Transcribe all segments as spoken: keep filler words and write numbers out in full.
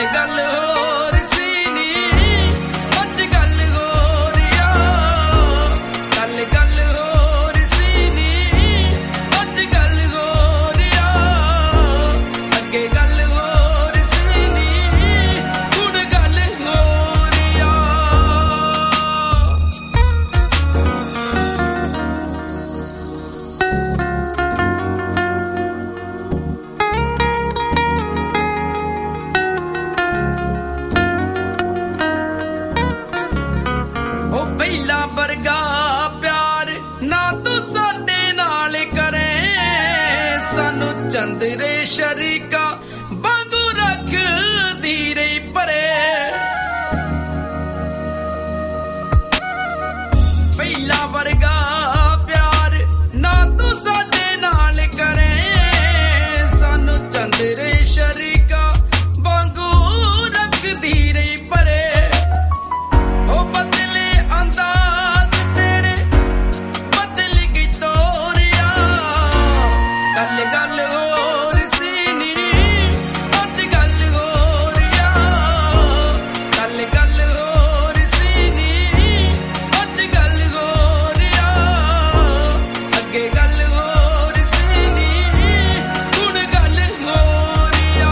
गल होर सी नी अज गल होर आ कल गल होर सी नी अज गल होर आ अगे गल होर सी नी हुण गल होर आ ਪਹਿਲਾ ਵਰਗਾ ਪਿਆਰ ਨਾ ਤੂੰ ਸਾਡੇ ਨਾਲ ਕਰੇ ਸਾਨੂੰ ਚੰਦਰੇ ਸ਼ਰੀਕਾ ਵਾਂਗੂ ਰੱਖਦੀ ਰਹੀ ਪਰੇ ਪਹਿਲਾ ਵਰਗਾ ਪਿਆਰ ਨਾ ਤੂੰ ਸਾਡੇ ਨਾਲ ਕਰੇ ਸਾਨੂੰ ਚੰਦਰੇ ਸ਼ਰੀਕਾ ਵਾਂਗੂ ਰੱਖਦੀ ਰਹੀ ਪਰੇ ਉਹ ਬਦਲੇ अंदाज तेरे बदल गई तोरिया गल गल होर सी नी अज गल होर आ गल गल होर सी नी अज गल होर आ अगे गल होर सी नी हुण गल होर आ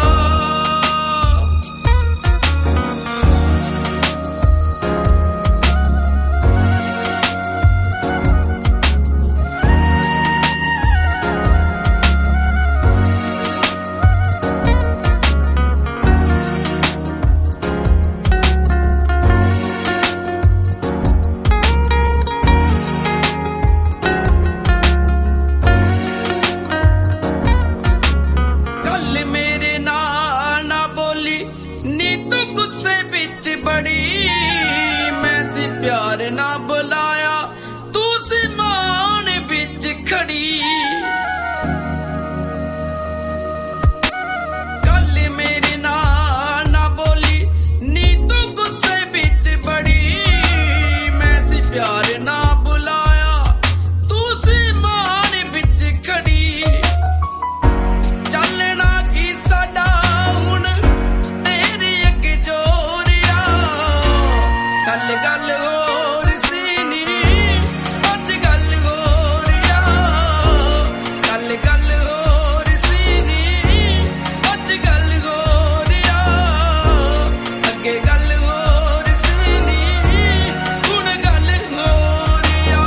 गल मेरे नाल ना बोली नी तू गुस्से बिच बड़ी मैं सी प्यार ना बुलाया तू सी मान बिच खड़ी गल मेरे नाल ना बोली नी तू गुस्से बिच बड़ी मैं सी प्यार ना बुलाया तू सी मान बिच खड़ी ਚੱਲਣਾ ਕੀ ਸਾਡਾ ਹੁਣ ਤੇਰੇ ਅੱਗੇ ਜੋਰ ਆ ਗੱਲ ਗੱਲ ਹੋਰ ਸੀ ਨੀ ਅੱਜ ਗੱਲ ਹੋਰ ਆ ਗੱਲ ਗੱਲ ਹੋਰ ਸੀ ਨੀ ਅੱਜ ਗੱਲ ਹੋਰ ਆ ਅੱਗੇ ਗੱਲ ਹੋਰ ਸੀ ਨੀ ਹੁਣ ਗੱਲ ਹੋਰ ਆ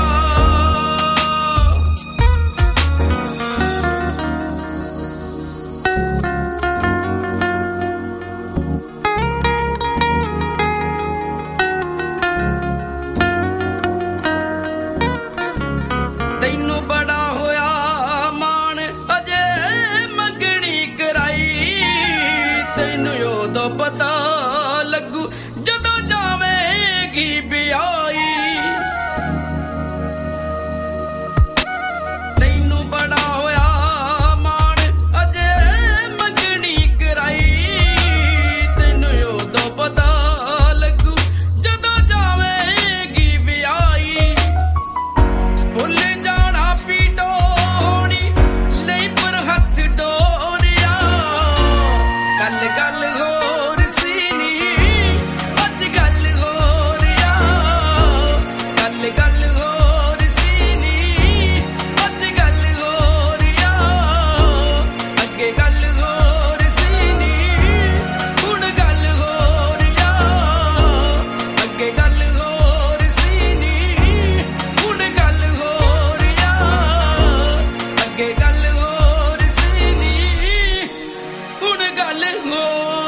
ਤੈਨੂੰ ਬੜਾ ਹੋਇਆ ਮਾਣ ਅਜੇ ਮੰਗਣੀ ਕਰਾਈ ਤੈਨੂੰ ਉਦੋਂ ਪਤਾ ਲੱਗੂ ਜਦੋਂ ਜਾਵੇਂਗੀ ਵਿਆਹੀ ਤੈਨੂੰ ਬੜਾ ਹੋਇਆ ਮਾਣ ਅਜੇ ਮੰਗਣੀ ਕਰਾਈ ਤੈਨੂੰ ਉਦੋਂ ਪਤਾ ਲੱਗੂ ਜਦੋਂ ਜਾਵੇਂਗੀ ਵਿਆਹੀ ਭੁੱਲ ਜਾਣਾ ਪੀਟੋ ਹੋਣੀ ਲਈ ਪਰ ਹੱਥ ਡੋਰਿਆ ਗੱਲ ਗੱਲ ਹੋਰ ਸੀ ਨੀ ਅੱਜ ਗੱਲ ਹੋਰ ਆ ਗੱਲ ਗੱਲ ਹੋਰ ਸੀ ਨੀ ਅੱਜ ਗੱਲ ਹੋਰ ਆ ਅੱਗੇ ਗੱਲ ਹੋਰ ਸੀ ਨੀ ਹੁਣ ਗੱਲ ਹੋਰ ਆ ਅੱਗੇ ਗੱਲ ਹੋਰ ਸੀ ਨੀ ਹੁਣ ਗੱਲ ਹੋਰ ਆ ਅੱਗੇ ਗੱਲ ਹੋਰ ਸੀ ਨੀ ਹੁਣ ਗੱਲ ਹੋਰ